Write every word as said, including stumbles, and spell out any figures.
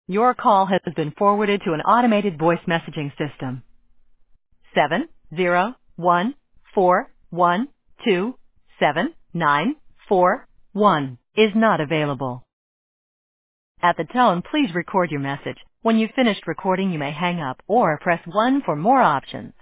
Your call has been forwarded to an automated voice messaging system. Seven zero one four one two seven nine four one is not available. At the tone, please record your message. When you've finished recording, you may hang up or press one for more options.